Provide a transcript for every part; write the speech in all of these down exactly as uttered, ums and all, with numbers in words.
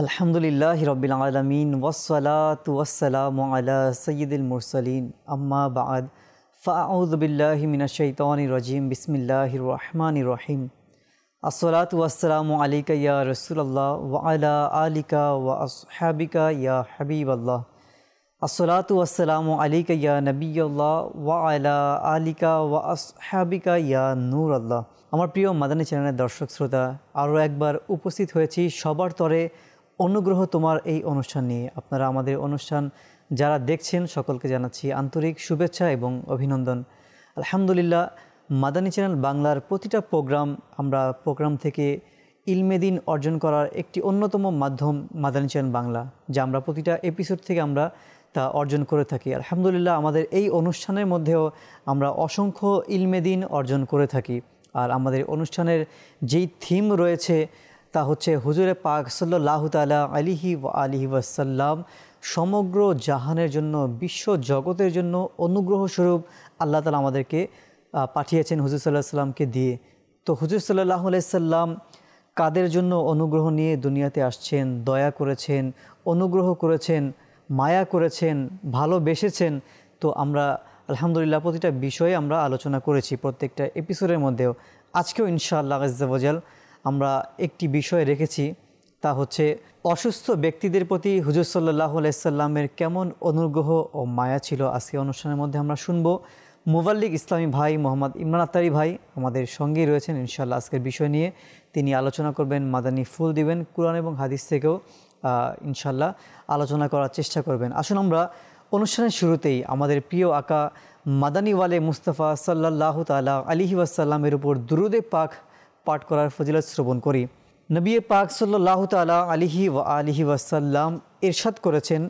আলহামদুলিল্লাহি রাব্বিল আলামিন ওয়াসসালাতু ওয়াসসালামু আলা সাইয়্যিদিল মুরসালিন আম্মা বা'দ ফাআউযু বিল্লাহি মিনাশ শাইতানির রাজিম বিসমিল্লাহির রহমানির রহিম আসসালাতু ওয়াসসালামু আলাইকা ইয়া রাসূলুল্লাহ ওয়া আলা আলিকা ওয়া আসহাবিকা ইয়া হাবিবাল্লাহ আসসালাতু ওয়াসসালামু আলাইকা ইয়া নবিয়্যুল্লাহ ওয়া আলা আলিকা ওয়া আসহাবিকা ইয়া নূরুল্লাহ। আমার প্রিয় মাদানী চ্যানেলের দর্শক শ্রোতা, আরও একবার উপস্থিত হয়েছি সবার তরে অনুগ্রহ তোমার এই অনুষ্ঠান নিয়ে। আপনারা আমাদের অনুষ্ঠান যারা দেখছেন সকলকে জানাচ্ছি আন্তরিক শুভেচ্ছা এবং অভিনন্দন। আলহামদুলিল্লাহ, মাদানী চ্যানেল বাংলার প্রতিটা প্রোগ্রাম আমরা প্রোগ্রাম থেকে ইলমেদিন অর্জন করার একটি অন্যতম মাধ্যম মাদানী চ্যানেল বাংলা, যা আমরা প্রতিটা এপিসোড থেকে আমরা তা অর্জন করে থাকি। আলহামদুলিল্লাহ, আমাদের এই অনুষ্ঠানের মধ্যেও আমরা অসংখ্য ইলমেদিন অর্জন করে থাকি। আর আমাদের অনুষ্ঠানের যেই থিম রয়েছে তা হচ্ছে হুজুরে পাক সাল্লাল্লাহু তাআলা আলাইহি ওয়া আলিহি ওয়াসাল্লাম সমগ্র জাহানের জন্য, বিশ্ব জগতের জন্য অনুগ্রহ স্বরূপ আল্লাহ তাআলা আমাদেরকে পাঠিয়েছেন হুজুর সাল্লাল্লাহু আলাইহি সাল্লামকে দিয়ে। তো হুজুর সাল্লাল্লাহু আলাইহি সাল্লাম কাদের জন্য অনুগ্রহ নিয়ে দুনিয়াতে আসছেন, দয়া করেছেন, অনুগ্রহ করেছেন, মায়া করেছেন, ভালোবেসেছেন। তো আমরা আলহামদুলিল্লাহ প্রতিটা বিষয়ে আমরা আলোচনা করেছি প্রত্যেকটা এপিসোডের মধ্যেও। আজকেও ইনশাআল্লাহ আজ্জা ওয়াজাল আমরা একটি বিষয় রেখেছি, তা হচ্ছে অসুস্থ ব্যক্তিদের প্রতি হুজুর সাল্লাল্লাহু আলাইহি সাল্লামের কেমন অনুগ্রহ ও মায়া ছিল। আজকে অনুষ্ঠানের মধ্যে আমরা শুনব। মুবাল্লিগ ইসলামী ভাই মোহাম্মদ ইমরান আত্তারি ভাই আমাদের সঙ্গেই রয়েছেন ইনশাআল্লাহ আজকের বিষয় নিয়ে। তিনি আলোচনা করবেন, মাদানী ফুল দিবেন, কুরআন এবং হাদিস থেকেও ইনশাআল্লাহ আলোচনা করার চেষ্টা করবেন। আসুন আমরা অনুষ্ঠানের শুরুতেই আমাদের প্রিয় আকা মাদানী ওয়ালে মুস্তাফা সাল্লাল্লাহু তাআলা আলাইহি ওয়াসাল্লামের উপর দুরূদে পাক পাঠ করার ফজিলত শ্রবণ করি। নবী পাক সাল্লাল্লাহু তাআলা আলাইহি ওয়া আলিহি ওয়াসাল্লাম ইরশাদ করেছেন,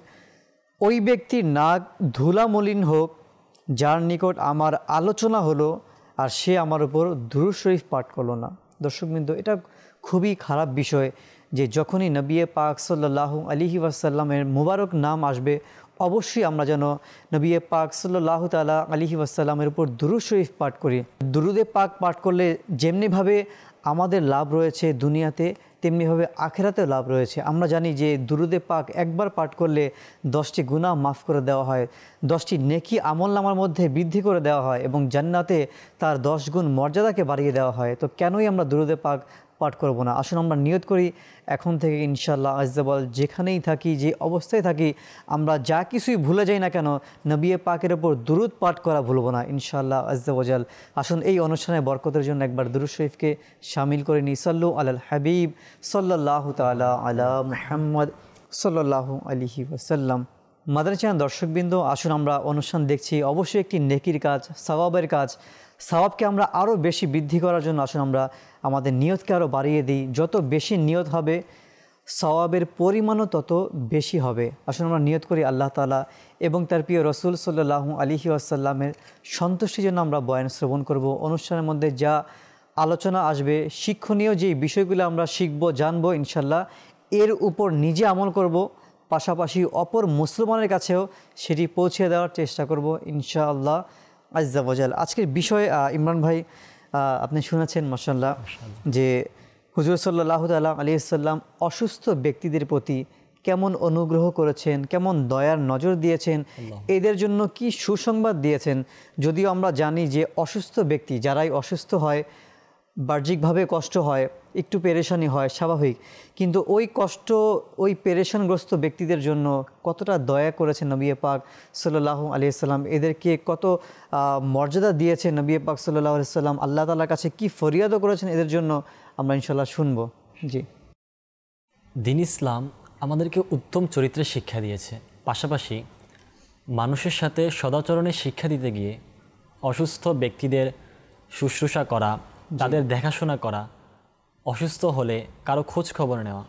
ওই ব্যক্তির নাক ধুলামলিন হোক যার নিকট আমার আলোচনা হলো আর সে আমার উপর দুরূদ শরীফ পাঠ করলো না। দর্শকবৃন্দ, এটা খুবই খারাপ বিষয় যে যখনই নবী পাক সাল্লাল্লাহু আলাইহি ওয়াসাল্লামের মুবারক নাম আসবে অবশ্যই আমরা যেন নবী পাক সাল্লাল্লাহু তাআলা আলাইহি ওয়াসাল্লামের উপর দুরূদ শরীফ পাঠ করি। দুরূদে পাক পাঠ করলে যেমনিভাবে আমাদের লাভ রয়েছে দুনিয়াতে, তেমনিভাবে আখিরাতেও লাভ রয়েছে। আমরা জানি যে দুরূদে পাক একবার পাঠ করলে দশটি গুনাহ মাফ করে দেওয়া হয়, দশটি নেকি আমলনামার মধ্যে বৃদ্ধি করে দেওয়া হয় এবং জান্নাতে তার দশ গুণ মর্যাদাকে বাড়িয়ে দেওয়া হয়। তো কেনই আমরা দুরূদে পাক পাঠ করব না? আসুন আমরা নিয়ত করি এখন থেকে ইনশাআল্লাহ আজ্জা ওয়াল যেখানেই থাকি, যে অবস্থায় থাকি, আমরা যা কিছুই ভুলে যাই না কেন নবী পাকের ওপর দুরূদ পাঠ করা ভুলব না ইনশাআল্লাহ আজ্জা ওয়াজাল। আসুন এই অনুষ্ঠানের বরকতের জন্য একবার দুরূদ শরীফকে শামিল করে নিই। সাল্লু আলাল হাবিব সাল্লাল্লাহু তাআলা আলা মুহাম্মদ সাল্লাল্লাহু আলাইহি ওয়াসাল্লাম। মাদানী চ্যানেল দর্শকবৃন্দ, আসুন আমরা অনুষ্ঠান দেখছি অবশ্যই একটি নেকির কাজ, সওয়াবের কাজ। সওয়াবকে আমরা আরও বেশি বৃদ্ধি করার জন্য আসুন আমরা আমাদের নিয়তকে আরও বাড়িয়ে দিই। যত বেশি নিয়ত হবে সওয়াবের পরিমাণও তত বেশি হবে। আসুন আমরা নিয়ত করি আল্লাহ তাআলা এবং তার প্রিয় রসুল সাল্লাল্লাহু আলাইহি ওয়াসাল্লামের সন্তুষ্টির জন্য আমরা বয়ান শ্রবণ করব। অনুষ্ঠানের মধ্যে যা আলোচনা আসবে, শিক্ষণীয় যে বিষয়গুলো আমরা শিখব, জানবো ইনশাল্লাহ, এর উপর নিজে আমল করব, পাশাপাশি অপর মুসলমানের কাছেও সেটি পৌঁছে দেওয়ার চেষ্টা করব ইনশাআল্লাহ আজ্জা ওয়াজাল। আজকের বিষয় ইমরান ভাই আপনি শুনেছেন মাশাআল্লাহ যে হুজুর সাল্লাল্লাহু তাআলা আলাইহি ওয়াসাল্লাম অসুস্থ ব্যক্তিদের প্রতি কেমন অনুগ্রহ করেছেন, কেমন দয়ার নজর দিয়েছেন, এদের জন্য কি সুসংবাদ দিয়েছেন। যদিও আমরা জানি যে অসুস্থ ব্যক্তি যারাই অসুস্থ হয় বাহ্যিকভাবে কষ্ট হয়, একটু পেরেশানি হয়, স্বাভাবিক, কিন্তু ওই কষ্ট ওই পেরেশানগ্রস্ত ব্যক্তিদের জন্য কতটা দয়া করেছেন নবী পাক সাল্লাল্লাহু আলাইহি ওয়াসাল্লাম, এদেরকে কত মর্যাদা দিয়েছেন নবী পাক সাল্লাল্লাহু আলাইহি ওয়াসাল্লাম, আল্লাহ তাআলার কাছে কি ফরিয়াদও করেছেন এদের জন্য, আমরা ইনশাআল্লাহ শুনব। জি, দ্বীন ইসলাম আমাদেরকে উত্তম চরিত্রের শিক্ষা দিয়েছে, পাশাপাশি মানুষের সাথে সদাচরণের শিক্ষা দিতে গিয়ে অসুস্থ ব্যক্তিদের শুশ্রূষা করা, তাদের দেখাশোনা করা, অসুস্থ হলে কারো খোঁজ খবর নেওয়া,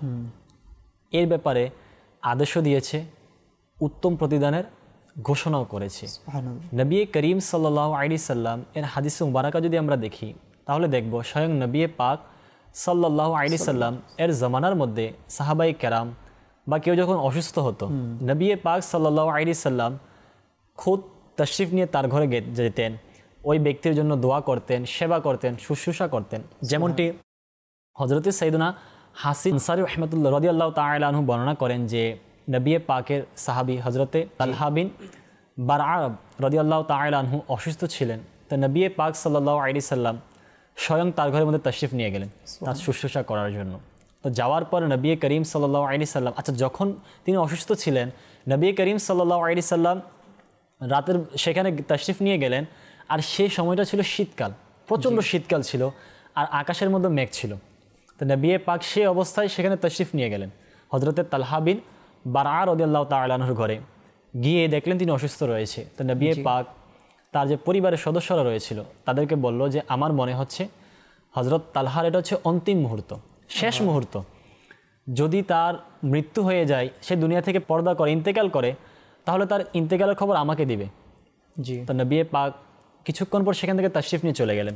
এর ব্যাপারে আদেশও দিয়েছে, উত্তম প্রতিদানের ঘোষণাও করেছে। নবী করিম সাল্লাল্লাহু আলাইহি সাল্লাম এর হাদিস মুবারাকা যদি আমরা দেখি তাহলে দেখব স্বয়ং নবী পাক সাল্লাল্লাহু আলাইহি সাল্লাম এর জামানার মধ্যে সাহাবাই কেরাম বা কেউ যখন অসুস্থ হতো, নবী পাক সাল্লাল্লাহু আলাইহি সাল্লাম খুদ তশরিফ নিয়ে তার ঘরে যেতেন, ওই ব্যক্তির জন্য দোয়া করতেন, সেবা করতেন, শুশ্রূষা করতেন। যেমনটি হযরতে সাইয়েদনা হাসিন আনসারী রহমতুল্লাহ রাদিয়াল্লাহু তাআলা আনহু বর্ণনা করেন যে নবী পাকের সাহাবী হযরতে তালহা বিন বারআ রাদিয়াল্লাহু তাআলা আনহু অসুস্থ ছিলেন। তো নবী পাক সাল্লাল্লাহু আলাইহি সাল্লাম স্বয়ং তার ঘরের মধ্যে তাশরিফ নিয়ে গেলেন তার শুশ্রূষা করার জন্য। তো যাওয়ার পর নবী করিম সাল্লাল্লাহু আলাইহি সাল্লাম, আচ্ছা যখন তিনি অসুস্থ ছিলেন নবী করিম সাল্লাল্লাহু আলাইহি সাল্লাম রাতের সেখানে তাশরিফ নিয়ে গেলেন, আর সেই সময়টা ছিল শীতকাল, প্রচণ্ড শীতকাল ছিল, আর আকাশের মধ্যে মেঘ ছিল। তো নবী পাক সেই অবস্থায় সেখানে তাশরিফ নিয়ে গেলেন হযরতে তালহা বিন বারআ রাদিয়াল্লাহু তাআলা আনহুর ঘরে। গিয়ে দেখলেন তিনি অসুস্থ রয়েছে। তো নবী পাক তার যে পরিবারের সদস্যরা রয়েছিল তাদেরকে বলল যে আমার মনে হচ্ছে হযরত তালহার এটা হচ্ছে অন্তিম মুহূর্ত, শেষ মুহূর্ত, যদি তার মৃত্যু হয়ে যায়, সে দুনিয়া থেকে পর্দা করে ইন্তেকাল করে, তাহলে তার ইন্তেকালের খবর আমাকে দিবে। জি। তো নবী পাক কিছুক্ষণ পর সেখান থেকে তাশরিফ নিয়ে চলে গেলেন।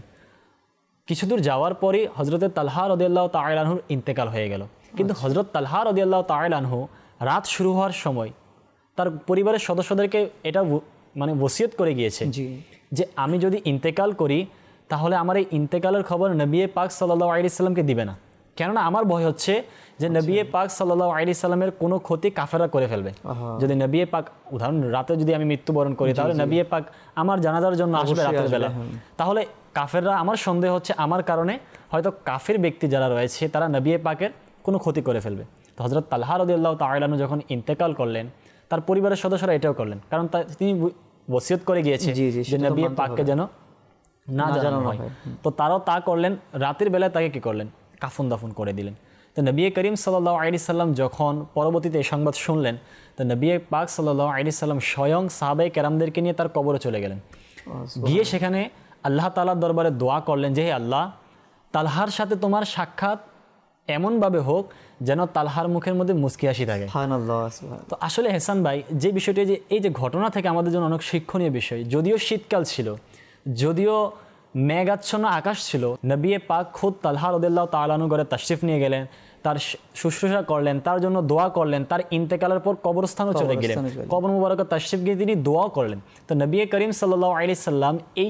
কিছু দূর যাওয়ার পরই হযরতে তালহা রাদিয়াল্লাহু তাআলা আনহুর ইন্তেকাল হয়ে গেল। কিন্তু হযরত তালহা রাদিয়াল্লাহু তাআলা আনহু রাত শুরু হওয়ার সময় তার পরিবারের সদস্যদেরকে এটা মানে ওসিয়ত করে গিয়েছে যে আমি যদি ইন্তেকাল করি তাহলে আমার এই ইন্তেকালের খবর নবী পাক সাল্লাল্লাহু আলাইহি সাল্লামকে দিবে না, কেননা আমার ভয় হচ্ছে যে নবী পাক সাল্লাল্লাহু আলাইহি সাল্লামের কোনো ক্ষতি কাফেররা করে ফেলবে। যদি নবী পাক, উদাহরণ রাতে যদি আমি মৃত্যুবরণ করি তাহলে নবী পাক আমার জানাজার জন্য আসবে রাতের বেলা, তাহলে কাফেররা, আমার সন্দেহ হচ্ছে আমার কারণে হয়তো কাফের ব্যক্তি যারা রয়েছে তারা নবী পাকের কোনো ক্ষতি করে ফেলবে। তো হযরত তালহা রাদিয়াল্লাহু তাআলা আনহু যখন ইন্তেকাল করলেন তার পরিবারের সদস্যরা এটাও করলেন, কারণ তিনি ওসিয়ত করে গিয়েছে যে নবী পাককে যেন না জানানো হয়। তো তারাও তা করলেন, রাতের বেলায় তাকে কি করলেন, কাফন দাফন করে দিলেন। তো নবী করিম সাল্লাল্লাহু আলাইহি সাল্লাম যখন পরবর্তীতে এই সংবাদ শুনলেন, তো নবী পাক সাল্লাল্লাহু আলাইহি সাল্লাম স্বয়ং সাহাবায়ে কেরামদেরকে নিয়ে তার কবরে চলে গেলেন। গিয়ে সেখানে আল্লাহ তাআলার দরবারে দোয়া করলেন যে হে আল্লাহ, তালহার সাথে তোমার সাক্ষাৎ এমনভাবে হোক যেন তালহার মুখের মধ্যে মুস্কি হাসি থাকে। তো আসলে হেসান ভাই, যে বিষয়টি, যে এই যে ঘটনা থেকে আমাদের জন্য অনেক শিক্ষণীয় বিষয়, যদিও শীতকাল ছিল, যদিও মেঘাচ্ছন্ন আকাশ ছিল, নবী পাক খুদ তালহা রাদিয়াল্লাহু তাআলা আনহু ঘরে তাশরিফ নিয়ে গেলেন, তার শুশ্রূষা করলেন, তার জন্য দোয়া করলেন, তার ইন্তেকালের পর কবরস্থানও চলে গেলেন, কবর মুবারকে তাশরিফ গিয়ে তিনি দোয়া করলেন। তো নবী করিম সাল্লাল্লাহু আলাইহি সাল্লাম এই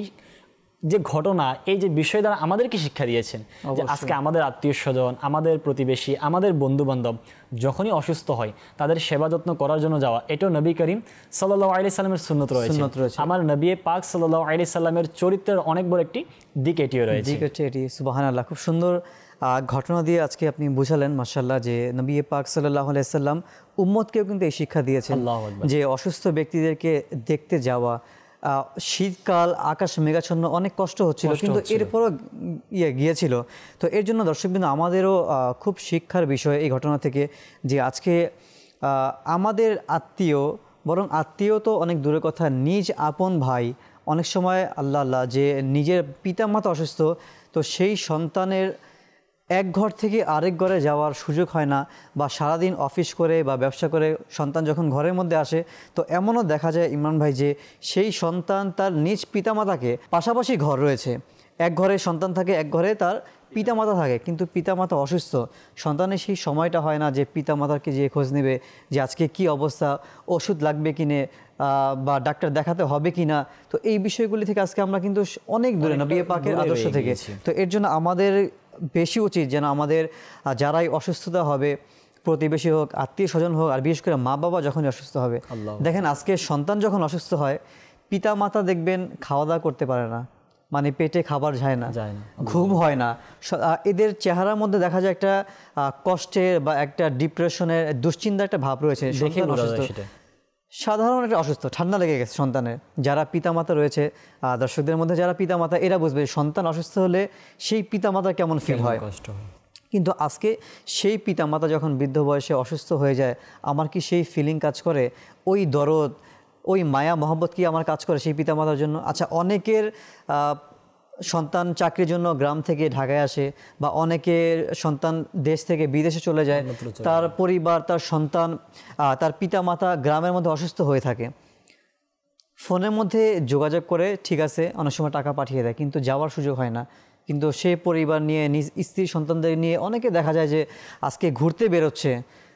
যে ঘটনা, এই যে বিষয় দ্বারা আমাদেরকে শিক্ষা দিয়েছেন যে আজকে আমাদের আত্মীয় স্বজন, আমাদের প্রতিবেশী, আমাদের বন্ধু বান্ধব যখনই অসুস্থ হয় তাদের সেবা যত্ন করার জন্য যাওয়া, এটাও নবী করিম সাল্লাল্লাহু আলাইহি সাল্লামের সুন্নত রয়েছে। আমার নবী পাক সাল্লাল্লাহু আলাইহি সাল্লামের চরিত্রের অনেক বড় একটি দিক এটিও রয়েছে। সুবহানাল্লাহ, খুব সুন্দর ঘটনা দিয়ে আজকে আপনি বুঝালেন মাশাআল্লাহ যে নবী পাক সাল্লাল্লাহু আলাইহি সাল্লাম উম্মতকেও কিন্তু এই শিক্ষা দিয়েছেন যে অসুস্থ ব্যক্তিদেরকে দেখতে যাওয়া। শীতকাল, আকাশ মেঘাচ্ছন্ন, অনেক কষ্ট হচ্ছিল, কিন্তু এরপরও ইয়ে গিয়েছিল। তো এর জন্য দর্শকবৃন্দ আমাদেরও খুব শিক্ষার বিষয় এই ঘটনা থেকে, যে আজকে আমাদের আত্মীয়, বরং আত্মীয় তো অনেক দূরের কথা, নিজ আপন ভাই, অনেক সময় আল্লাহ আল্লাহ যে নিজের পিতামাতা অসুস্থ, তো সেই সন্তানের এক ঘর থেকে আরেক ঘরে যাওয়ার সুযোগ হয় না, বা সারাদিন অফিস করে বা ব্যবসা করে সন্তান যখন ঘরের মধ্যে আসে, তো এমনও দেখা যায় ইমরান ভাই যে সেই সন্তান তার নিজ পিতামাতাকে, পাশাপাশি ঘর রয়েছে, এক ঘরে সন্তান থাকে, এক ঘরে তার পিতামাতা থাকে, কিন্তু পিতামাতা অসুস্থ, সন্তানের সেই সময়টা হয় না যে পিতামাতাকে যে খোঁজ নেবে যে আজকে কি অবস্থা, ওষুধ লাগবে কিনে বা ডাক্তার দেখাতে হবে কি না। তো এই বিষয়গুলি থেকে আজকে আমরা কিন্তু অনেক দূরে নবী পাকের আদর্শ থেকে। তো এর জন্য আমাদের বেশি উচিত যেন আমাদের যারাই অসুস্থতা হবে, প্রতিবেশী হোক, আত্মীয় স্বজন হোক, আর বিশেষ করে মা বাবা যখনই অসুস্থ হবে, দেখেন আজকে সন্তান যখন অসুস্থ হয়, পিতা মাতা দেখবেন খাওয়া দাওয়া করতে পারে না, মানে পেটে খাবার যায় না, ঘুম হয় না, এদের চেহারার মধ্যে দেখা যায় একটা কষ্টের বা একটা ডিপ্রেশনের, দুশ্চিন্তার একটা ভাব রয়েছে। সাধারণ একটা অসুস্থ, ঠান্ডা লেগে গেছে সন্তানের। যারা পিতামাতা রয়েছে, দর্শকদের মধ্যে যারা পিতামাতা, এরা বুঝবে সন্তান অসুস্থ হলে সেই পিতামাতা কেমন ফিল হয়। কিন্তু আজকে সেই পিতামাতা যখন বৃদ্ধ বয়সে অসুস্থ হয়ে যায়, আমার কি সেই ফিলিং কাজ করে, ওই দরদ, ওই মায়া মহব্বত কি আমার কাজ করে সেই পিতামাতার জন্য? আচ্ছা, অনেকের সন্তান চাকরির জন্য গ্রাম থেকে ঢাকায় আসে, বা অনেকের সন্তান দেশ থেকে বিদেশে চলে যায়, তার পরিবার, তার সন্তান, তার পিতামাতা গ্রামের মধ্যে অসুস্থ হয়ে থাকে, ফোনের মধ্যে যোগাযোগ করে ঠিক আছে অনেক সময় টাকা পাঠিয়ে দেয়, কিন্তু যাওয়ার সুযোগ হয় না। কিন্তু সে পরিবার নিয়ে, নিজ স্ত্রী সন্তানদের নিয়ে অনেকে দেখা যায় যে আজকে ঘুরতে বেরোচ্ছে,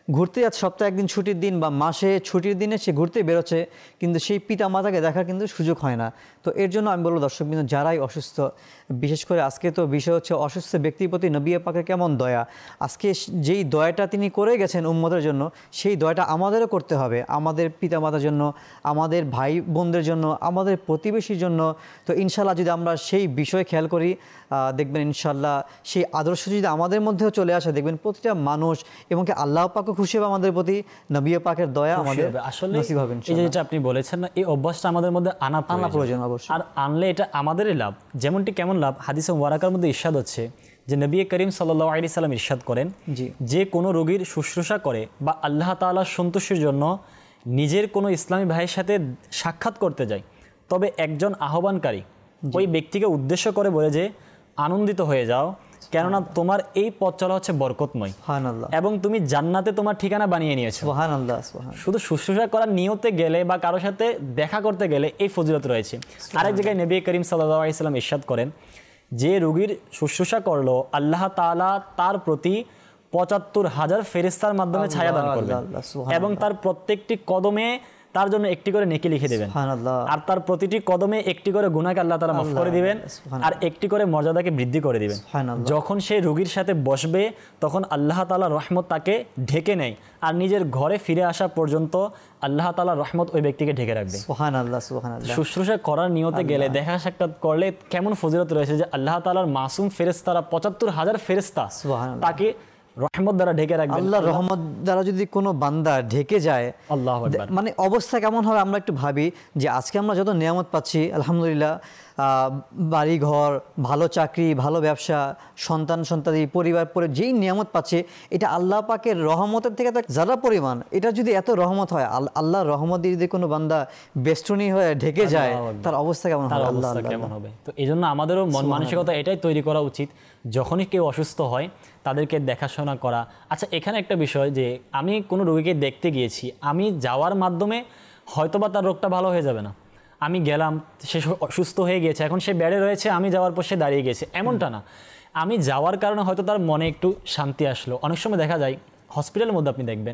ঘুরতে যাচ্ছে, সপ্তাহে একদিন ছুটির দিন বা মাসে ছুটির দিনে সে ঘুরতে বেরোচ্ছে, কিন্তু সেই পিতা মাতাকে দেখার কিন্তু সুযোগ হয় না। তো এর জন্য আমি বলবো দর্শকবৃন্দ, যারাই অসুস্থ, বিশেষ করে আজকে তো বিষয় হচ্ছে অসুস্থ ব্যক্তির প্রতি নবী পাকের কেমন দয়া। আজকে যেই দয়াটা তিনি করে গেছেন উম্মতের জন্য, সেই দয়াটা আমাদেরও করতে হবে, আমাদের পিতা মাতার জন্য, আমাদের ভাই বোনদের জন্য, আমাদের প্রতিবেশীর জন্য। তো ইনশাল্লাহ যদি আমরা সেই বিষয় খেয়াল করি, দেখবেন ইনশাল্লাহ সেই আদর্শ যদি আমাদের মধ্যেও চলে আসে, দেখবেন প্রতিটা মানুষ এবং কি আল্লাহ পাকও খুশি হবে আমাদের প্রতি, নবী পাকের দয়া আমাদের আসলে নসিব হবে। এই যেটা আপনি বলেছেন না, এই অভ্যাসটা আমাদের মধ্যে আনা আনা প্রয়োজন অবশ্যই, আর আনলে এটা আমাদেরই লাভ। যেমনটি কেমন লাভ, হাদিসে মুবারাকার মধ্যে ইরশাদ হচ্ছে যে নবী করিম সাল্লাল্লাহু আলাইহি সাল্লাম ইরশাদ করেন, যে কোনো রোগীর শুশ্রূষা করে বা আল্লাহ তাআলার সন্তুষ্টির জন্য নিজের কোনো ইসলামী ভাইয়ের সাথে সাক্ষাৎ করতে যায়, তবে একজন আহ্বানকারী ওই ব্যক্তিকে উদ্দেশ্য করে বলে যে আনন্দিত হয়ে যাও, কেননা তোমার এই পথ চলা হচ্ছে বরকতময় এবং তুমি জান্নাতে তোমার ঠিকানা বানিয়ে নিয়েছো। সুবহানাল্লাহ। শুধু শুশ্রূষা করার নিয়তে গেলে বা কারোর সাথে দেখা করতে গেলে এই ফজিলত রয়েছে। আরেক জায়গায় নবী করিম সাল্লাল্লাহু আলাইহি সাল্লাম ইরশাদ করেন, যে রোগীর শুশ্রূষা করলো আল্লাহ তাআলা তার প্রতি পঁচাত্তর হাজার ফেরেশতার মাধ্যমে ছায়া দান করবেন এবং তার প্রত্যেকটি কদমে তার জন্য একটি করে নেকি লিখে দেবেন, আর তার প্রতিটি কদমে একটি করে গুনাহকে আল্লাহ তাআলা মাফ করে দিবেন আর একটি করে মর্যাদাকে বৃদ্ধি করে দিবেন। যখন সে রোগীর সাথে বসবে তখন আল্লাহ তাআলার রহমত তাকে ঢেকে নেয় আর নিজের ঘরে ফিরে আসা পর্যন্ত আল্লাহ তাআলার রহমত ওই ব্যক্তিকে ঢেকে রাখবে। সুবহানাল্লাহ, সুবহানাল্লাহ। শুশ্রূষা করার নিয়তে গেলে, দেখা সাক্ষাৎ করলে কেমন ফজিলত রয়েছে যে আল্লাহ তাআলার মাসুম ফেরেশতারা পঁচাত্তর হাজার ফেরেশতা তাকে রহমত দ্বারা ঢেকে রাখবেন। আল্লাহর রহমত দ্বারা যদি কোনো বান্দা ঢেকে যায়, আল্লাহু আকবার, মানে অবস্থা কেমন হবে আমরা একটু ভাবি যে আজকে আমরা যত নিয়ামত পাচ্ছি আলহামদুলিল্লাহ, বাড়ি ঘর, ভালো চাকরি, ভালো ব্যবসা, সন্তান সন্তানি, পরিবার পরে যেই নিয়ামত পাচ্ছে, এটা আল্লাহ পাকের রহমতের থেকে তো যারা পরিমাণ, এটা যদি এত রহমত হয়, আল্লাহর রহমত দিয়ে যদি কোনো বান্দা বেষ্টনী হয়ে ঢেকে যায়, তার অবস্থা কেমন হবে? আল্লাহ কেমন হবে? তো এই জন্য আমাদেরও মন মানসিকতা এটাই তৈরি করা উচিত, যখনই কেউ অসুস্থ হয় তাদেরকে দেখাশোনা করা। আচ্ছা, এখানে একটা বিষয় যে আমি কোনো রোগীকে দেখতে গিয়েছি, আমি যাওয়ার মাধ্যমে হয়তোবা তার রোগটা ভালো হয়ে যাবে না, আমি গেলাম, সে সুস্থ হয়ে গিয়েছে, এখন সে বেডে রয়েছে, আমি যাওয়ার পর সে দাঁড়িয়ে গেছে, এমনটা না। আমি যাওয়ার কারণে হয়তো তার মনে একটু শান্তি আসলো। অনেক সময় দেখা যায় হসপিটালের মধ্যে আপনি দেখবেন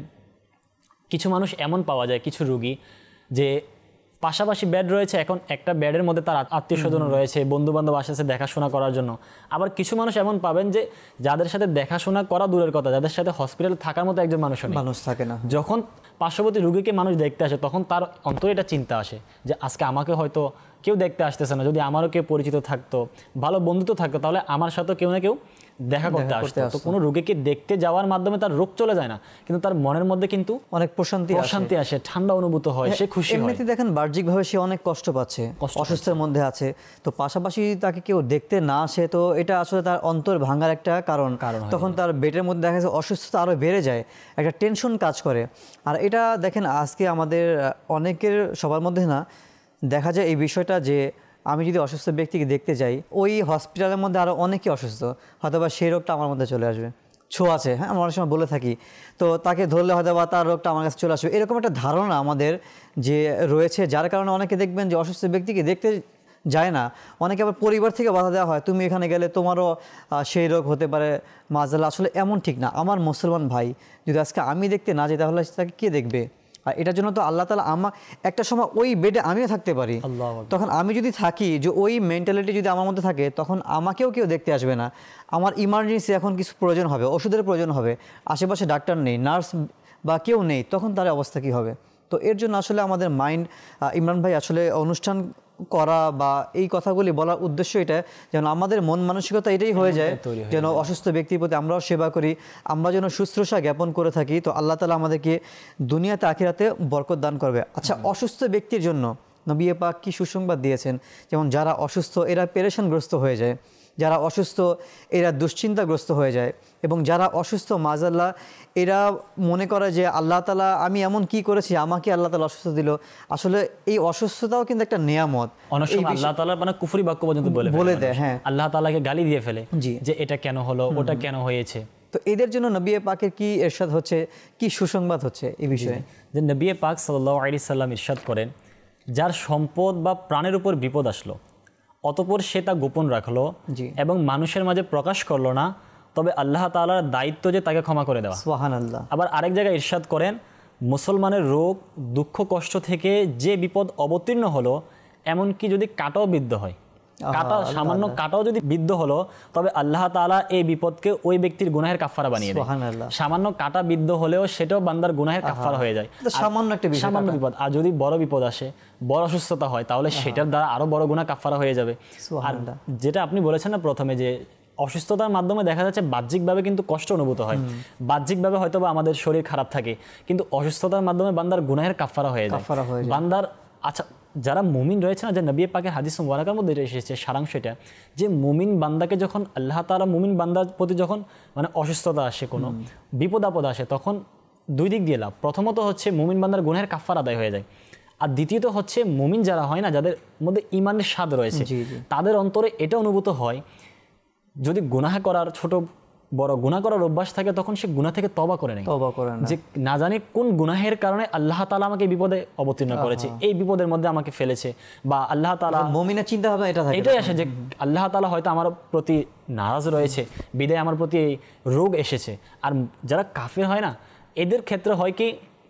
কিছু মানুষ এমন পাওয়া যায়, কিছু রোগী যে পাশাপাশি বেড রয়েছে, এখন একটা বেডের মধ্যে তার আত্মীয় স্বজন রয়েছে, বন্ধু বান্ধব আসছে দেখাশোনা করার জন্য। আবার কিছু মানুষ এমন পাবেন যে যাদের সাথে দেখাশোনা করা দূরের কথা, যাদের সাথে হসপিটালে থাকার মতো একজন মানুষ মানুষ থাকে না। যখন পার্শ্ববর্তী রোগীকে মানুষ দেখতে আসে তখন তার অন্তরে এটা চিন্তা আসে যে আজকে আমাকে হয়তো কেউ দেখতে আসতেছে না, যদি আমারও কেউ পরিচিত থাকতো, ভালো বন্ধুত্ব থাকতো, তাহলে আমার সাথে কেউ না কেউ দেখা করতে আসতো। তো কোনো রোগীকে দেখতে যাওয়ার মাধ্যমে তার রোগ চলে যায় না, কিন্তু তার মনের মধ্যে কিন্তু অনেক প্রশান্তি প্রশান্তি আসে, ঠান্ডা অনুভূত হয়, সে খুশি হয়। এমনিতে দেখেন বাহ্যিকভাবে সে অনেক কষ্ট পাচ্ছে, অসুস্থের মধ্যে আছে, তো পাশাপাশি তাকে কেউ দেখতে না আসে, তো এটা আসলে তার অন্তর ভাঙার একটা কারণ। তখন তার বেডের মধ্যে দেখা যাচ্ছে অসুস্থতা আরও বেড়ে যায়, একটা টেনশন কাজ করে। আর এটা দেখেন আজকে আমাদের অনেকের, সবার মধ্যে না, দেখা যায় এই বিষয়টা যে আমি যদি অসুস্থ ব্যক্তিকে দেখতে যাই, ওই হসপিটালের মধ্যে আরও অনেকেই অসুস্থ, হয়তো বা সেই রোগটা আমার মধ্যে চলে আসবে, ছোঁয়া আছে, হ্যাঁ আমরা অনেক সময় বলে থাকি, তো তাকে ধরলে হয়তো বা তার রোগটা আমার কাছে চলে আসবে, এরকম একটা ধারণা আমাদের যে রয়েছে, যার কারণে অনেকে দেখবেন যে অসুস্থ ব্যক্তিকে দেখতে যায় না। অনেকে আবার পরিবার থেকে বাধা দেওয়া হয়, তুমি এখানে গেলে তোমারও সেই রোগ হতে পারে, মাজাল্লাহ। আসলে এমন ঠিক না। আমার মুসলমান ভাই যদি আজকে আমি দেখতে না যাই, তাহলে তাকে কে দেখবে? আর এটার জন্য তো আল্লাহ তাআলা আমার একটা সময় ওই বেডে আমিও থাকতে পারি, তখন আমি যদি থাকি, যে ওই মেন্টালিটি যদি আমার মধ্যে থাকে, তখন আমাকেও কেউ দেখতে আসবে না। আমার ইমার্জেন্সি এখন কিছু প্রয়োজন হবে, ওষুধের প্রয়োজন হবে, আশেপাশে ডাক্তার নেই, নার্স বা কেউ নেই, তখন তার অবস্থা কী হবে? তো এর জন্য আসলে আমাদের মাইন্ড, ইমরান ভাই আসলে অনুষ্ঠান করা বা এই কথাগুলি বলার উদ্দেশ্য এটা, যেন আমাদের মন মানসিকতা এটাই হয়ে যায়, যেন অসুস্থ ব্যক্তির প্রতি আমরাও সেবা করি, আমরা যেন শুশ্রূষা জ্ঞাপন করে থাকি। তো আল্লাহ তাআলা আমাদেরকে দুনিয়াতে আখিরাতে বরকত দান করবে। আচ্ছা, অসুস্থ ব্যক্তির জন্য নবী পাক কি সুসংবাদ দিয়েছেন? যেমন যারা অসুস্থ এরা পেরেশানগ্রস্ত হয়ে যায়, যারা অসুস্থ এরা দুশ্চিন্তাগ্রস্ত হয়ে যায়, এবং যারা অসুস্থ মাজাল্লাহ এরা মনে করে যে আল্লাহ তাআলা আমি এমন কি করেছি আমাকে আল্লাহ তাআলা অসুস্থ দিল। আসলে এই অসুস্থতাও কিন্তু একটা নিয়ামত। অনেক সময় আল্লাহ তাআলা মানে কুফরি বাক্য পর্যন্ত বলে বলে দেয়, হ্যাঁ, আল্লাহ তাআলাকে গালি দিয়ে ফেলে যে এটা কেন হলো, ওটা কেন হয়েছে। তো এদের জন্য নবী পাকের কি ইরশাদ হচ্ছে, কি সুসংবাদ হচ্ছে এই বিষয়ে? যে নবী পাক সাল্লাল্লাহু আলাইহি সাল্লাম ইরশাদ করেন, যার সম্পদ বা প্রাণের উপর বিপদ আসলো, অতঃপর সে তা গোপন রাখলো এবং মানুষের মাঝে প্রকাশ করলো না, তবে আল্লাহ তাআলার দায়িত্ব যে তাকে ক্ষমা করে দেওয়া। সুবহানাল্লাহ। আবার আরেক জায়গায় ইরশাদ করেন, মুসলমানের রোগ দুঃখ কষ্ট থেকে যে বিপদ অবতীর্ণ হলো, এমনকি যদি কাটাও বিদ্ধ হয়, কাটা সামান্য কাটাও যদি বিদ্ধ হলো, তবে আল্লাহ তাআলা এই বিপদকে ওই ব্যক্তির গুনাহের কাফারা বানিয়ে দেয়। সামান্য কাটা বিদ্ধ হলেও সেটাও বান্দার গুনাহের কাফারা হয়ে যায়, সামান্য একটা সামান্য বিপদ। আর যদি বড় বিপদ আসে, বড় অসুস্থতা হয়, তাহলে সেটার দ্বারা আরো বড় গুনাহ কাফারা হয়ে যাবে। আর যেটা আপনি বলেছেন না প্রথমে, যে অসুস্থতার মাধ্যমে দেখা যাচ্ছে বাহ্যিকভাবে কিন্তু কষ্ট অনুভূত হয়, বাহ্যিকভাবে হয়তো বা আমাদের শরীর খারাপ থাকে, কিন্তু অসুস্থতার মাধ্যমে বান্দার গুনাহের কাফারা হয়ে যায় বান্দার। আচ্ছা, যারা মুমিন রয়েছে না, যে নবী পাকের হাদিস মুবারাকার মধ্যে এসেছে সারাংশ এটা, যে মুমিন বান্দাকে যখন আল্লাহ তাআলা মুমিন বান্দার প্রতি যখন মানে অসুস্থতা আসে, কোনো বিপদ আপদ আসে, তখন দুই দিক দিয়ে লাভ। প্রথমত হচ্ছে মুমিন বান্দার গুনাহের কাফারা আদায় হয়ে যায়, আর দ্বিতীয়ত হচ্ছে মুমিন যারা হয় না, যাদের মধ্যে ঈমানের স্বাদ রয়েছে, তাদের অন্তরে এটা অনুভূত হয়, যদি গুনাহ করার ছোট বড় গুনাহ করার অভ্যাস থাকে, তখন সে গুনাহ থেকে তওবা করে নেয়, তওবা করে না, যে না জানি কোন গুনাহের কারণে আল্লাহ তাআলা আমাকে বিপদে অবতীর্ণ করেছে, এই বিপদের মধ্যে আমাকে ফেলেছে, বা আল্লাহ তাআলা মুমিনের চিন্তা ভাবনা এটা থাকে, এটাই আসে যে আল্লাহ তাআলা হয়তো আমার প্রতি নারাজ রয়েছে, বিদায় আমার প্রতি এই রোগ এসেছে। আর যারা কাফির হয় না, এদের ক্ষেত্রে হয় কি,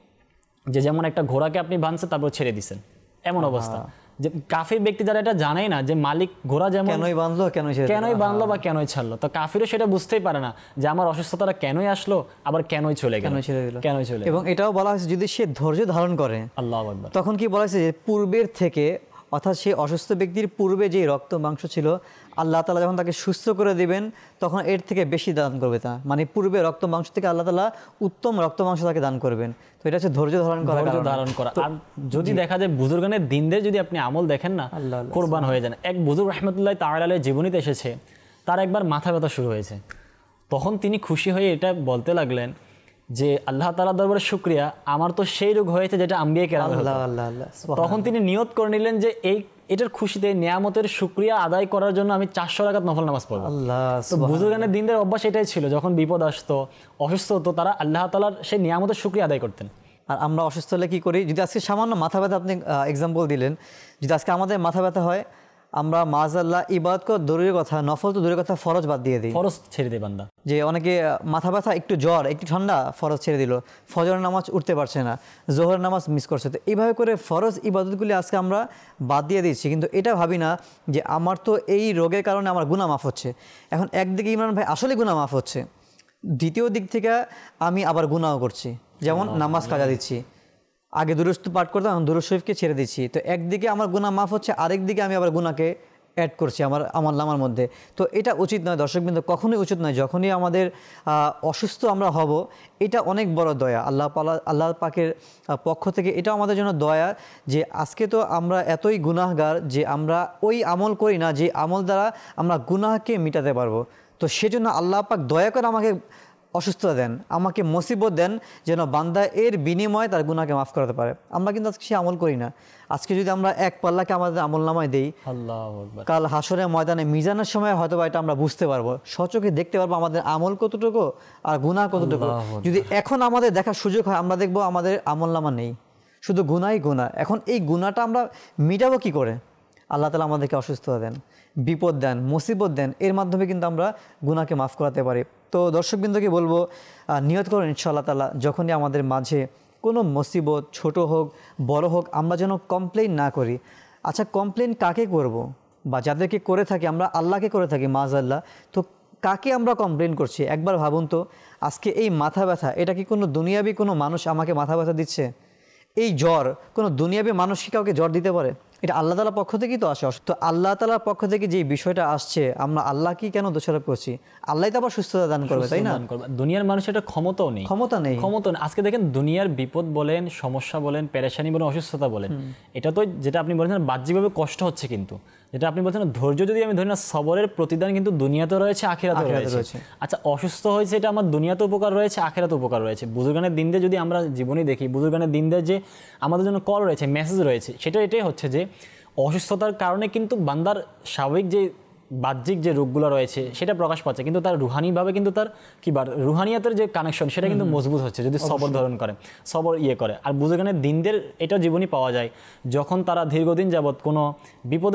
যে যেমন একটা ঘোড়াকে আপনি বাঁধছেন তারপর ছেড়ে দিচ্ছেন, এমন অবস্থা। যে কাফির ব্যক্তি যারা এটা জানেই না যে মালিক ঘোড়া যেমন কেনই বাঁধলো কেনই কেনই বাঁধলো বা কেনই ছাড়লো, তো কাফিরও সেটা বুঝতেই পারে না যে আমার অসুস্থতাটা কেনই আসলো, আবার কেনই চলে গেল, কেনই চলে। এবং এটাও বলা হয়েছে যদি সে ধৈর্য ধারণ করে, আল্লাহু আকবার, তখন কি বলা হয়েছে যে পূর্বের থেকে, অর্থাৎ সেই অসুস্থ ব্যক্তির পূর্বে যে রক্ত মাংস ছিল, আল্লাহ তাআলা যখন তাকে সুস্থ করে দিবেন, তখন এর থেকে বেশি দান করবে তা, মানে পূর্বে রক্ত মাংস থেকে আল্লাহ তাআলা উত্তম রক্ত মাংস তাকে দান করবেন। তো এটা হচ্ছে ধৈর্য ধারণ করা, ধৈর্য ধারণ করা। আর যদি দেখা যায় বুজুর্গানের দিনদের যদি আপনি আমল দেখেন না, কোরবান হয়ে যান। এক বুজুর্গ রাহমাতুল্লাহ তাআলা আলাইহি জীবনীতে এসেছে, তার একবার মাথা ব্যথা শুরু হয়েছে, তখন তিনি খুশি হয়ে এটা বলতে লাগলেন যে আল্লাহ তাআলার দরবারে শুকরিয়া, আমার তো সেই রোগ হয়েছে যেটা আম্বিয়া কেরামের হতো। তখন তিনি নিয়ত করে নিলেন যে এই এটার খুশিতে নিয়ামতের শুকরিয়া আদায় করার জন্য আমি চারশো রাকাত নফল নামাজ পড়বো। তো বুজুর্গানের দিনদের অভ্যাস এটাই ছিল, যখন বিপদ আসতো, অসুস্থ হতো, তারা আল্লাহ তাআলার সেই নিয়ামতের শুকরিয়া আদায় করতেন। আর আমরা অসুস্থ হলে কি করি, যদি আজকে সামান্য মাথা ব্যথা, আপনি এক্সাম্পল দিলেন, যদি আজকে আমাদের মাথা ব্যথা হয়, আমরা মাযাল্লাহ ইবাদত করা দূরের কথা, নফল তো দূরের কথা, ফরজ বাদ দিয়ে দিই, ফরজ ছেড়ে দেয় বান্দা। যে অনেকে মাথা ব্যথা, একটু জ্বর, একটু ঠান্ডা, ফরজ ছেড়ে দিল, ফজরের নামাজ উঠতে পারছে না, জোহরের নামাজ মিস করছে। তো এইভাবে করে ফরজ ইবাদতগুলি আজকে আমরা বাদ দিয়ে দিচ্ছি, কিন্তু এটা ভাবি না যে আমার তো এই রোগের কারণে আমার গুনাহ মাফ হচ্ছে। এখন একদিকে ইমরান ভাই আসলে গুনাহ মাফ হচ্ছে, দ্বিতীয় দিক থেকে আমি আবার গুনাহ করছি, যেমন নামাজ কাজা দিচ্ছি, আগে দুরূদ পাঠ করতাম, এখন দুরূদ শরীফকে ছেড়ে দিচ্ছি। তো একদিকে আমার গুনাহ মাফ হচ্ছে, আরেক দিকে আমি আবার গুনাহকে অ্যাড করছি আমার আমার নামার মধ্যে। তো এটা উচিত নয় দর্শকবৃন্দ, কখনোই উচিত নয়। যখনই আমাদের অসুস্থ আমরা হব, এটা অনেক বড় দয়া আল্লাহ পালা আল্লাহ পাকের পক্ষ থেকে, এটা আমাদের জন্য দয়া যে আজকে তো আমরা এতই গুনাহগার যে আমরা ওই আমল করি না যে আমল দ্বারা আমরা গুনাহকে মিটাতে পারবো। তো সেজন্য আল্লাহ পাক দয়া করে আমাকে অসুস্থতা দেন, আমাকে মুসিবত দেন, যেন বান্দা এর বিনিময়ে তার গুনাহকে মাফ করাতে পারে। আমরা কিন্তু আজকে সে আমল করি না। আজকে যদি আমরা এক পাল্লাকে আমাদের আমল নামায় দিই, আল্লাহু আকবার, কাল হাসরের ময়দানে মিজানের সময় হয়তো এটা আমরা বুঝতে পারবো, সচক্ষে দেখতে পারবো আমাদের আমল কতটুকু আর গুনাহ কতটুকু। যদি এখন আমাদের দেখার সুযোগ হয়, আমরা দেখবো আমাদের আমল নামা নেই, শুধু গুনাহই গুনাহ। এখন এই গুনাহটা আমরা মিটাবো কি করে? আল্লাহ তাআলা আমাদেরকে অসুস্থতা দেন, বিপদ দেন, মুসিবত দেন, এর মাধ্যমে কিন্তু আমরা গুনাহকে মাফ করাতে পারি। তো দর্শকবৃন্দকে বলবো, নিয়ত করুন ইনশাআল্লাহ তাআলা যখনই আমাদের মাঝে কোনো মুসিবত ছোট হোক বড় হোক, আমরা যেন কমপ্লেন না করি। আচ্ছা, কমপ্লেন কাকে করব? বা যাদেরকে করে থাকি আমরা আল্লাহকে করে থাকি মাযাল্লাহ, তো কাকে আমরা কমপ্লেন করছি? একবার ভাবুন তো, আজকে এই মাথা ব্যথা, এটা কি কোনো দুনিয়াবি কোনো মানুষ আমাকে মাথা ব্যথা দিচ্ছে? এই জ্বর কোনো দুনিয়াবি মানুষ কি কাউকে জ্বর দিতে পারে? এটা আল্লাহ তাআলার পক্ষ থেকেই তো আসে। তো আল্লাহ তাআলার পক্ষ থেকে যে বিষয়টা আসছে, আমরা আল্লাহ কি কেন দোষারোপ করছি? আল্লাহই তো আবার সুস্থতা দান করবে, তাই না? দুনিয়ার মানুষের এটা ক্ষমতাও নেই, ক্ষমতা নেই ক্ষমতা নেই আজকে দেখেন দুনিয়ার বিপদ বলেন, সমস্যা বলেন, পেরেশানি বলেন, অসুস্থতা বলেন, এটা তো যেটা আপনি বলেছেন বাহ্যিকভাবে কষ্ট হচ্ছে, কিন্তু যেটা আপনি বলছেন ধৈর্য যদি আমি ধরি না, সবরের প্রতিদান কিন্তু দুনিয়াতে রয়েছে, আখিরাতে রয়েছে। আচ্ছা, অসুস্থ হয়েছে, এটা আমার দুনিয়াতে উপকার রয়েছে, আখিরাতে উপকার রয়েছে। বুজুর্গানের দিনদের যদি আমরা জীবনী দেখি, বুজুর্গানের দিনদের যে আমাদের জন্য কল রয়েছে, মেসেজ রয়েছে, সেটা এটাই হচ্ছে যে অসুস্থতার কারণে কিন্তু বান্দার স্বাভাবিক যে বাহ্যিক যে রোগগুলো রয়েছে সেটা প্রকাশ পাচ্ছে, কিন্তু তার রুহানিভাবে কিন্তু তার কি বার রুহানিয়াতের যে কানেকশন সেটা কিন্তু মজবুত হচ্ছে যদি সবর ধারণ করে, সবর ইয়ে করে। আর বুজুর্গানের দিনদের এটা জীবনী পাওয়া যায়, যখন তারা দীর্ঘদিন যাবৎ কোনো বিপদে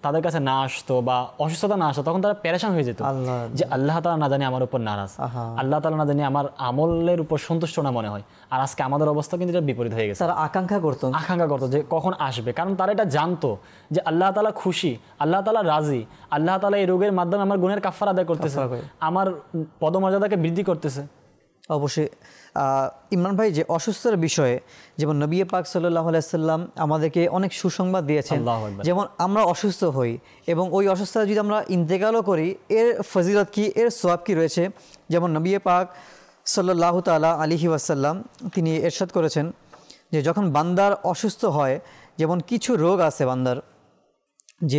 তাদের কাছে না আসতো বা অসুস্থতা না আসতো তখন তারা পেরেশান হয়ে যেত যে আল্লাহ তাআলা না জানি আমার উপর নারাজ, আল্লাহ তাআলা না জানি আমার আমলের উপর সন্তুষ্ট না মনে হয়। আর আজকে আমাদের অবস্থা কিন্তু এটা বিপরীত হয়ে গেছে। তারা আকাঙ্ক্ষা করতো আকাঙ্ক্ষা করতো যে কখন আসবে, কারণ তারা এটা জানতো যে আল্লাহ তাআলা খুশি, আল্লাহ তাআলা রাজি, আল্লাহ তাআলা এই রোগের মাধ্যমে আমার গুনাহের কাফারা আদায় করতেছে, আমার পদমর্যাদাকে বৃদ্ধি করতেছে। অবশ্যই ইমরান ভাই, যে অসুস্থতার বিষয়ে যেমন নবী পাক সাল্লাল্লাহু আলাইহি সাল্লাম আমাদেরকে অনেক সুসংবাদ দিয়েছেন, যেমন আমরা অসুস্থ হই এবং ওই অসুস্থতা যদি আমরা ইন্তেকালও করি এর ফজিলত কি, এর সওয়াব কি রয়েছে। যেমন নবী পাক সাল্লাল্লাহু তাআলা আলাইহি ওয়াসাল্লাম তিনি ইরশাদ করেছেন যে যখন বান্দার অসুস্থ হয়, যেমন কিছু রোগ আছে বান্দার, যে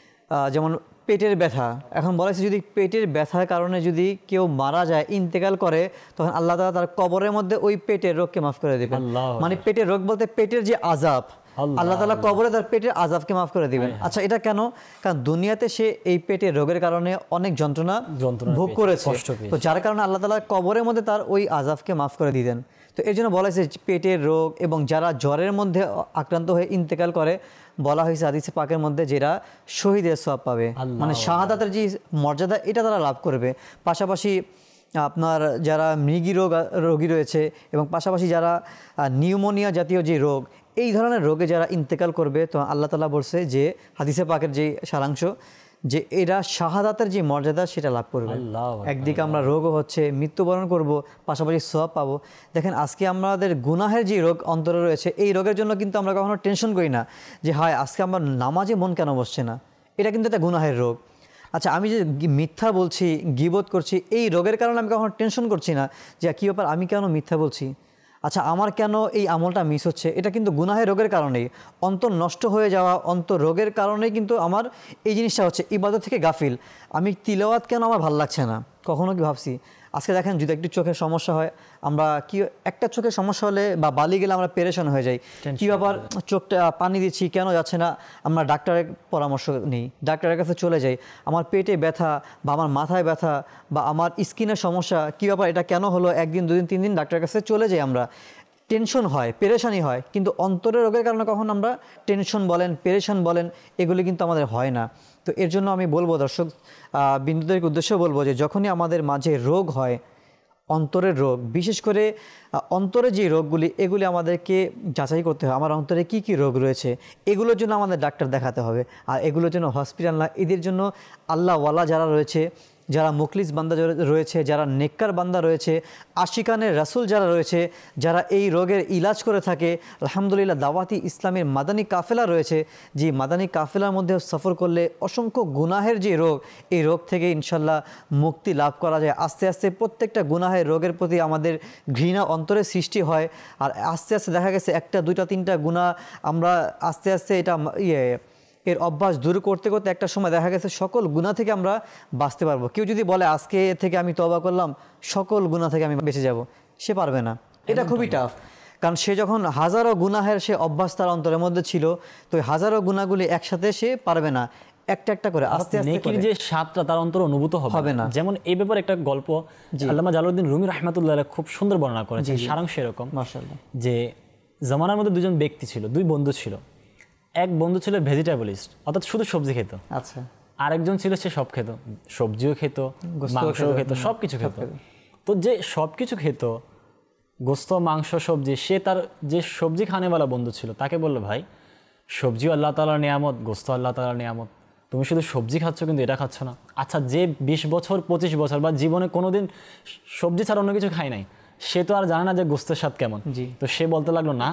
যেমন পেটের ব্যথা, এখন বলা হয়েছে যদি পেটের ব্যথার কারণে যদি কেউ মারা যায়, ইন্তেকাল করে, তখন আল্লাহ তাআলা তার কবরের মধ্যে ওই পেটের রোগকে মাফ করে দিবেন। মানে পেটের রোগ বলতে পেটের যে আযাব, আল্লাহ তাআলা কবরে তার পেটের আযাবকে মাফ করে দিবেন। আচ্ছা, এটা কেন? কারণ দুনিয়াতে সে এই পেটের রোগের কারণে অনেক যন্ত্রণা ভোগ করেছে, তো যার কারণে আল্লাহ তাআলা কবরের মধ্যে তার ওই আযাবকে মাফ করে দিতেন। তো এর জন্য বলা হয়েছে পেটের রোগ এবং যারা জ্বরের মধ্যে আক্রান্ত হয়ে ইন্তেকাল করে, বলা হয়েছে হাদিসে পাকের মধ্যে যারা শহীদের সওয়াব পাবে, মানে শাহাদাতের যে মর্যাদা এটা তারা লাভ করবে। পাশাপাশি আপনার যারা মৃগী রোগ রোগী রয়েছে এবং পাশাপাশি যারা নিউমোনিয়া জাতীয় যে রোগ, এই ধরনের রোগে যারা ইন্তেকাল করবে, তো আল্লাহ তাআলা বলছে যে হাদিসে পাকের যে সারাংশ, যে এরা শাহাদাতের যে মর্যাদা সেটা লাভ করবে। একদিকে আমরা রোগও হচ্ছে মৃত্যুবরণ করব, পাশাপাশি সওয়াব পাবো। দেখেন আজকে আমাদের গুনাহের যে রোগ অন্তরে রয়েছে, এই রোগের জন্য কিন্তু আমরা কখনো টেনশন করি না যে হায় আজকে আমার নামাজে মন কেন বসছে না, এটা কিন্তু একটা গুনাহের রোগ। আচ্ছা, আমি যে মিথ্যা বলছি, গীবত করছি, এই রোগের কারণে আমি কখনো টেনশন করছি না যে কী ব্যাপার, আমি কেন মিথ্যা বলছি, আচ্ছা আমার কেন এই আমলটা মিস হচ্ছে। এটা কিন্তু গুনাহের রোগের কারণেই, অন্তর নষ্ট হয়ে যাওয়া অন্তর রোগের কারণেই কিন্তু আমার এই জিনিসটা হচ্ছে, ইবাদত থেকে গাফিল। আমি তিলাওয়াত কেন আমার ভালো লাগছে না, কখনো কি ভাবছি? আজকে দেখেন যদি একটু চোখের সমস্যা হয়, আমরা কি একটা চোখের সমস্যা হলে বা বালি গেলে আমরা পেরেশান হয়ে যাই, কী ব্যাপার চোখটা পানি দিচ্ছি কেন যাচ্ছে না, আমরা ডাক্তারের পরামর্শ নিই, ডাক্তারের কাছে চলে যাই। আমার পেটে ব্যথা বা আমার মাথায় ব্যথা বা আমার স্কিনের সমস্যা, কী ব্যাপার এটা কেন হলো, একদিন দুদিন তিন দিন ডাক্তারের কাছে চলে যাই, আমরা টেনশন হয়, পেরেশানি হয়। কিন্তু অন্তরের রোগের কারণে কখন আমরা টেনশন বলেন, পেরেশান বলেন, এগুলি কিন্তু আমাদের হয় না। তো এর জন্য আমি বলবো দর্শক বিন্দুদেরকে উদ্দেশ্য বলবো যে যখনই আমাদের মাঝে রোগ হয়, অন্তরের রোগ, বিশেষ করে অন্তরের যে রোগগুলি, এগুলি আমাদেরকে যাচাই করতে হবে আমার অন্তরে কি কি রোগ রয়েছে, এগুলোর জন্য আমাদের ডাক্তার দেখাতে হবে। আর এগুলোর জন্য হসপিটাল না, এদের জন্য আল্লাহওয়ালা যারা রয়েছে, যারা মুখলিস বান্দা রয়েছে, যারা নেককার বান্দা রয়েছে, আশিকানের রাসূল যারা রয়েছে, যারা এই রোগের ইলাজ করে থাকে, আলহামদুলিল্লাহ দাওয়াতি ইসলামের মাদানী কাফেলা রয়েছে, যে মাদানী কাফেলার মধ্যে সফর করলে অসংখ্য গুনাহের যে রোগ, এই রোগ থেকে ইনশাল্লাহ মুক্তি লাভ করা যায়। আস্তে আস্তে প্রত্যেকটা গুনাহের রোগের প্রতি আমাদের ঘৃণা অন্তরে সৃষ্টি হয়, আর আস্তে আস্তে দেখা গেছে একটা দুইটা তিনটা গুনাহ আমরা আস্তে আস্তে এটা ইয়ে এর অভ্যাস দূর করতে করতে একটা সময় দেখা গেছে সকল গুনাহ থেকে আমরা বাঁচতে পারবো। কেউ যদি বলে আজকে থেকে আমি তওবা করলাম, সকল গুনাহ থেকে আমি বেঁচে যাব, সে পারবে না, এটা খুবই টাফ। কারণ সে যখন হাজারো গুনাহের সে অভ্যাস তার অন্তরের মধ্যে ছিল, তো হাজারো গুনাহগুলি একসাথে সে পারবে না, একটা একটা করে আস্তে আস্তে নেকির যে স্বাদটা তার অন্তরে অনুভূত হবে না। যেমন এই ব্যাপারে একটা গল্প আল্লামা জালালউদ্দিন রুমি রাহমাতুল্লাহ আলাইহি খুব সুন্দর বর্ণনা করেছেন, সারাংশ এরকম মাশাআল্লাহ, যে জামানার মধ্যে দুজন ব্যক্তি ছিল, দুই বন্ধু ছিল। এক বন্ধু ছিল ভেজিটেবলিস্ট, অর্থাৎ শুধু সবজি খেত। আচ্ছা। আরেকজন ছিল সে সব খেত, সবজিও খেত, মাংসও খেত, সব কিছু খেত। তো যে সব কিছু খেত, গোস্ত, মাংস, সবজি, সে তার যে সবজি খানেওয়ালা বন্ধু ছিল তাকে বলল, ভাই সবজিও আল্লাহ তাআলার নিয়ামত, গোস্ত আল্লাহ তাআলার নিয়ামত, তুমি শুধু সবজি খাচ্ছ কিন্তু এটা খাচ্ছ না। আচ্ছা, যে বিশ বছর পঁচিশ বছর বা জীবনে কোনোদিন সবজি ছাড়া অন্য কিছু খায় নাই, সে তো আর জানে না যে গোস্তের স্বাদ কেমন। তো সে বলতে লাগলো, না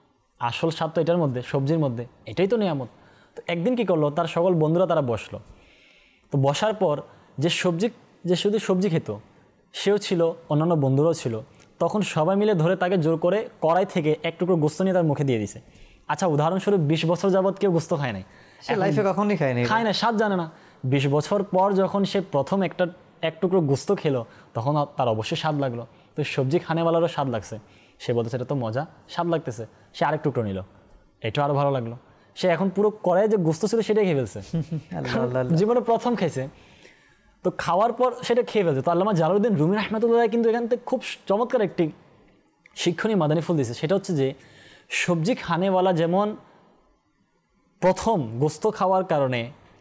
আসল স্বাদ তো এটার মধ্যে, সবজির মধ্যে, এটাই তো নিয়ামত। তো একদিন কি করলো, তার সকল বন্ধুরা তারা বসলো। তো বসার পর যে সবজি যে শুধু সবজি খেত সেও ছিল, অন্যান্য বন্ধুরাও ছিল। তখন সবাই মিলে ধরে তাকে জোর করে কড়াই থেকে এক টুকরো গোস্ত নিয়ে তার মুখে দিয়ে দিছে। আচ্ছা, উদাহরণস্বরূপ বিশ বছর যাবৎ কেউ গোস্ত খায় নাই, লাইফে কখনই খায় নাই, খায় না, স্বাদ জানে না। বিশ বছর পর যখন সে প্রথম একটা এক টুকরো গোস্ত খেলো, তখন তার অবশ্যই স্বাদ লাগলো। তো সবজি খানেওয়ালারও স্বাদ লাগছে, সে বলতেছে এটা তো মজা, স্বাদ লাগতেছে, সে আরেক টুকরো নিল, এটা আরো ভালো লাগলো। সে এখন পুরো কড়াইয়ে যে গোস্ত ছিল সেটাই খেয়ে ফেলছে, জীবনে প্রথম খাইছে। তো খাওয়ার পর সেটা খেয়ে ফেলছে। তো আল্লামা জালালউদ্দিন রুমি রাহমাতুল্লাহ কিন্তু এখান থেকে খুব চমৎকার একটি শিক্ষণীয় মাদানী ফুল দিয়েছে। সেটা হচ্ছে যে সবজি খানেওয়ালা যেমন প্রথম গোস্ত খাওয়ার কারণে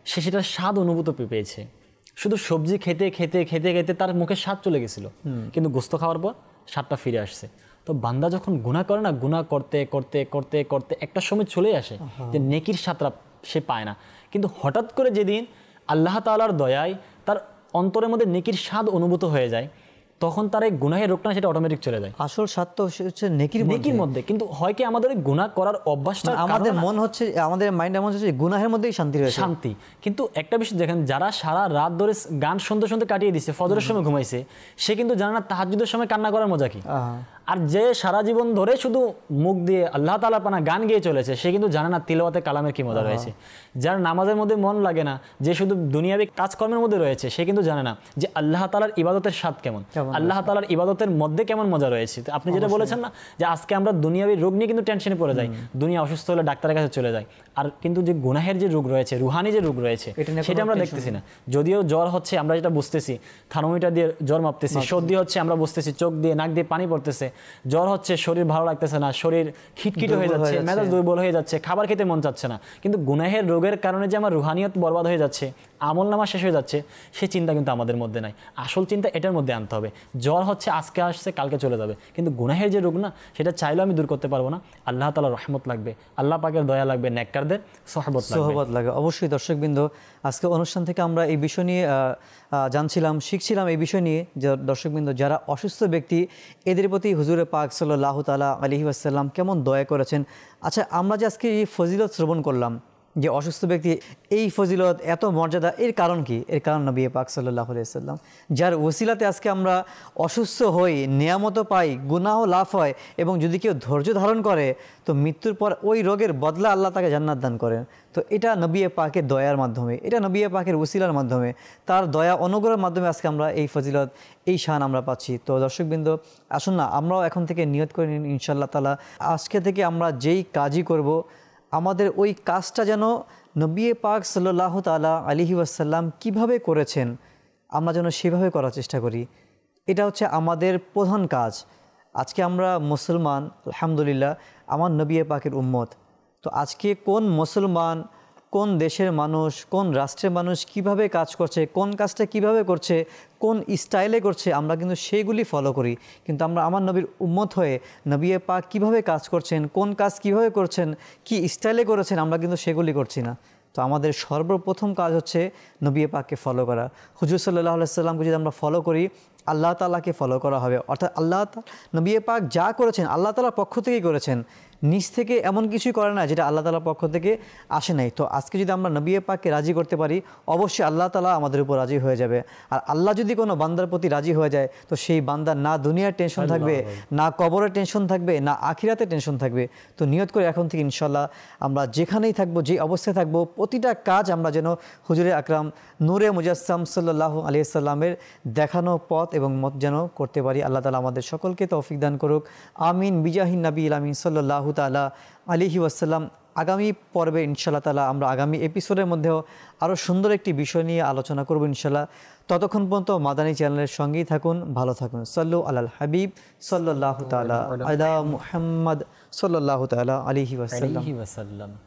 সে সেটার স্বাদ অনুভূত পে- পেয়েছে। শুধু সবজি খেতে খেতে খেতে খেতে তার মুখে স্বাদ চলে গেছিল, কিন্তু গোস্ত খাওয়ার পর স্বাদটা ফিরে আসছে। তো বান্দা যখন গুনাহ করে না, গুনাহ করতে করতে করতে করতে একটা সময় চলে আসে যে নেকির স্বাদটা সে পায় না, কিন্তু হঠাৎ করে যেদিন আল্লাহ তাআলার দয়ায় তার অন্তরের মধ্যে নেকির স্বাদ অনুভূত হয়ে যায়, তখন তার এই গুনাহের রোগটা সেটা অটোমেটিক চলে যায় আসল স্বাদ তো হচ্ছে নেকির নেকির মধ্যে। কিন্তু হয় কি, আমাদের ওই গুনাহ করার অভ্যাসটা আমাদের মন হচ্ছে, আমাদের মাইন্ড এমন হচ্ছে গুনাহের মধ্যেই শান্তি রয়েছে, শান্তি। কিন্তু একটা বিষয় দেখেন, যারা সারা রাত ধরে গান শুনতে শুনতে কাটিয়ে দিচ্ছে, ফজরের সময় ঘুমাইছে, সে কিন্তু জানে না তাহাজ্জুদের সময় কান্না করার মজা কি। আর যে সারা জীবন ধরে শুধু মুখ দিয়ে আল্লাহ তাআলা পানা গান গেয়ে চলেছে, সে কিন্তু জানে না তিলাওয়াতে কালামের কি মজা রয়েছে। যার নামাজের মধ্যে মন লাগে না, যে শুধু দুনিয়াবি কাজকর্মের মধ্যে রয়েছে, সে কিন্তু জানে না যে আল্লাহ তাআলার ইবাদতের স্বাদ কেমন, আল্লাহ তাআলার ইবাদতের মধ্যে কেমন মজা রয়েছে। তো আপনি যেটা বলেছেন না, যে আজকে আমরা দুনিয়াবি রোগ নিয়ে কিন্তু টেনশনে পড়ে যাই, দুনিয়া অসুস্থ হলে ডাক্তারের কাছে চলে যাই, আর কিন্তু যে গুনাহের যে রোগ রয়েছে, রুহানি যে রোগ রয়েছে, সেটা আমরা দেখতেছি না। যদিও জ্বর হচ্ছে আমরা যেটা বুঝতেছি, থার্মোমিটার দিয়ে জ্বর মাপতেছি, সর্দি হচ্ছে আমরা বুঝতেছি, চোখ দিয়ে নাক দিয়ে পানি পড়তেছে, জ্বর হচ্ছে শরীর ভালো লাগতেছে না, শরীর খিটখিটে হয়ে যাচ্ছে, মেজাজ দুর্বল হয়ে যাচ্ছে, খাবার খেতে মন চাচ্ছে না। কিন্তু গুনাহের রোগের কারণে যে আমার রুহানিয়ত বরবাদ হয়ে যাচ্ছে, আমল নামা শেষ হয়ে যাচ্ছে, সে চিন্তা কিন্তু আমাদের মধ্যে নাই। আসল চিন্তা এটার মধ্যে আনতে হবে। জ্বর হচ্ছে আজকে আসছে কালকে চলে যাবে, কিন্তু গুনাহের যে রোগ না, সেটা চাইলেও আমি দূর করতে পারবো না। আল্লাহ তাআলার রহমত লাগবে, আল্লাহ পাকের দয়া লাগবে, নেককারদের সহবত লাগবে সহবত লাগবে। অবশ্যই দর্শকবৃন্দ, আজকে অনুষ্ঠান থেকে আমরা এই বিষয় নিয়ে জানছিলাম, শিখছিলাম এই বিষয় নিয়ে যে দর্শকবৃন্দ, যারা অসুস্থ ব্যক্তি, এদের প্রতি হুজুরে পাক সাল্লাল্লাহু তাআলা আলাইহি ওয়াসাল্লাম কেমন দয়া করেছেন। আচ্ছা, আমরা যে আজকে এই ফজিলত শ্রবণ করলাম, যে অসুস্থ ব্যক্তি, এই ফজিলত এত মর্যাদা, এর কারণ কি? এর কারণ নবী পাক সাল্লাল্লাহু আলাইহি ওয়াসাল্লাম, যার ওসিলাতে আজকে আমরা অসুস্থ হই, নিয়ামত পাই, গুনাহ লাভ হয়, এবং যদি কেউ ধৈর্য ধারণ করে তো মৃত্যুর পর ওই রোগের বদলা আল্লাহ তাকে জান্নাত দান করেন। তো এটা নবী পাকের দয়ার মাধ্যমে, এটা নবী পাকের ওসিলার মাধ্যমে, তার দয়া অনুগ্রহের মাধ্যমে আজকে আমরা এই ফজিলত, এই শান আমরা পাচ্ছি। তো দর্শকবৃন্দ, আসুন না আমরাও এখন থেকে নিয়ত করে নিন, ইনশাআল্লাহ তাআলা আজকে থেকে আমরা যেই কাজই করব, আমাদের ওই কাজটা যেন নবী পাক সাল্লাল্লাহু তাআলা আলাইহি ওয়াসাল্লাম কীভাবে করেছেন, আমরা যেন সেভাবে করার চেষ্টা করি। এটা হচ্ছে আমাদের প্রধান কাজ। আজকে আমরা মুসলমান, আলহামদুলিল্লাহ, আমার নবী পাকের উম্মত। তো আজকে কোন মুসলমান, কোন দেশের মানুষ, কোন রাষ্ট্রের মানুষ কিভাবে কাজ করছে, কোন কাজটা কিভাবে করছে, কোন স্টাইলে করছে, আমরা কিন্তু সেইগুলি ফলো করি। কিন্তু আমরা আমার নবীর উম্মত হয়ে নবী পাক কিভাবে কাজ করছেন, কোন কাজ কিভাবে করছেন, কি স্টাইলে করেছেন, আমরা কিন্তু সেগুলি করছি না। তো আমাদের সর্বপ্রথম কাজ হচ্ছে নবী পাককে ফলো করা। হুজুর সাল্লাল্লাহু আলাইহি সাল্লামকে যদি আমরা ফলো করি, আল্লাহ তাআলাকে ফলো করা হবে। অর্থাৎ আল্লাহ নবী পাক যা করেছেন আল্লাহ তাআলার পক্ষ থেকেই করেছেন, নিজ থেকে এমন কিছুই করে না যেটা আল্লাহ তাআলার পক্ষ থেকে আসে নাই। তো আজকে যদি আমরা নবী পাককে রাজি করতে পারি, অবশ্যই আল্লাহ তাআলা আমাদের উপর রাজি হয়ে যাবে। আর আল্লাহ যদি কোনো বান্দার প্রতি রাজি হয়ে যায়, তো সেই বান্দার না দুনিয়ার টেনশন থাকবে, না কবরের টেনশন থাকবে, না আখিরাতে টেনশন থাকবে। তো নিয়ত করে এখন থেকে ইনশাআল্লাহ আমরা যেখানেই থাকবো, যে অবস্থায় থাকবো, প্রতিটা কাজ আমরা যেন হুজুরে আকরাম নূরে মুজাসসাম সাল্লাল্লাহু আলাইহি সাল্লামের দেখানো পথ এবং মত যেন করতে পারি। আল্লাহ তাআলা আমাদের সকলকে তৌফিক দান করুক, আমিন। বিজাহিন নবীল আমিন সাল্লাল্লাহু তাআলা আলাইহি ওয়াসাল্লাম। আগামী পর্বে ইনশাআল্লাহ তাআলা আমরা আগামী এপিসোডের মধ্যেও আরও সুন্দর একটি বিষয় নিয়ে আলোচনা করব ইনশাআল্লাহ। ততক্ষণ পর্যন্ত মাদানী চ্যানেলের সঙ্গেই থাকুন, ভালো থাকুন। সাল্লু আলাল হাবিব সাল্লাল্লাহু তাআলা আলা মুহাম্মদ সাল্লাল্লাহু তাআলা আলাইহি ওয়াসাল্লাম।